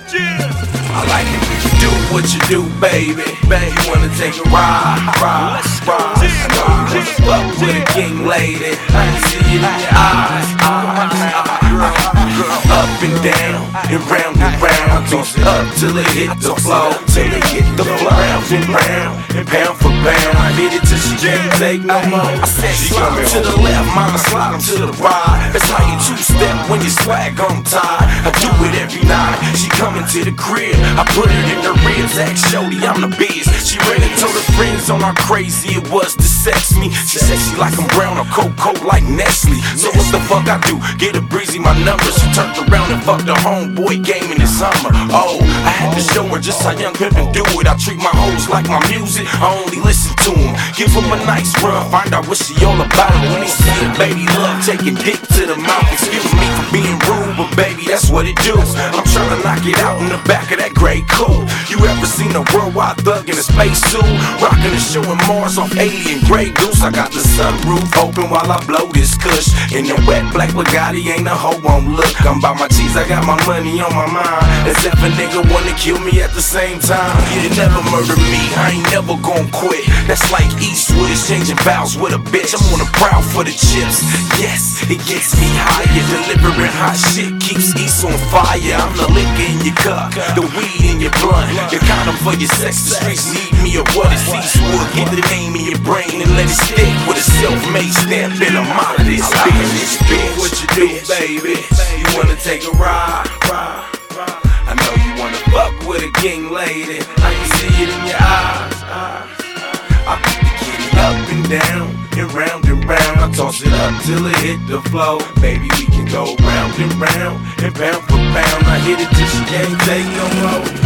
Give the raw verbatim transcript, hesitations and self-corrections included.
I like it when you do what you do, baby. Baby, you wanna take a ride, ride, ride. I know you wanna fuck with a king lady. I can see it in your eyes, eyes, girl. Up and down, and round and round. Toss it up till it hit the floor, till it hit the floor. Round and round, and pound for pound. I hit it till she can't take no more. I said slide to the left, mama slide to the right. That's how you two-step when you swag on tight. I do it every night. She coming to the crib, I put it in her ribs. Ask Shorty, I'm the biz. She ran and told her friends on how crazy it was to sex me. She said she like I'm brown or Coco like Nestle. So what the fuck I do? Get a breezy my number. She turned around and fucked the homeboy game in the summer. Oh, I had to show her just how young pimpin' do it. I treat my hoes like my music, I only listen to them. Give them a nice run, find out what she all about. When they see a baby love taking dick to the mouth. Excuse me for being rude, but baby, that's what it do. I'm trying to knock it out in the back of that gray coupe. You ever seen a worldwide thug in a space suit? Rockin' and showing Mars off Alien Grey Goose. I got the sunroof open while I blow this kush. In the wet black Bugatti, ain't a hoe on look. I'm by my cheese, I got my money on my mind. Except a nigga wanna kill me at the same time. You never murder me, I ain't never gon' quit. That's like Eastwood exchanging vows with a bitch. I'm on the prowl for the chips. Yes, it gets me higher. Delivering hot shit keeps East on fire. I'm the liquor in your cup, the weed in your blunt. Your condom for your sex, the streets need me or what? It's Eastwood. Get the name in your brain and let it stick with a self-made stamp in a out of this bitch. Bitch, what you do, baby? You wanna take a ride, ride, ride. I know you wanna fuck with a king lady. I can see it in your eyes, eyes. I beat the kitty up and down, and round and round. I toss it up till it hit the floor. Baby, we can go round and round, and pound for pound. I hit it till she can't take no more.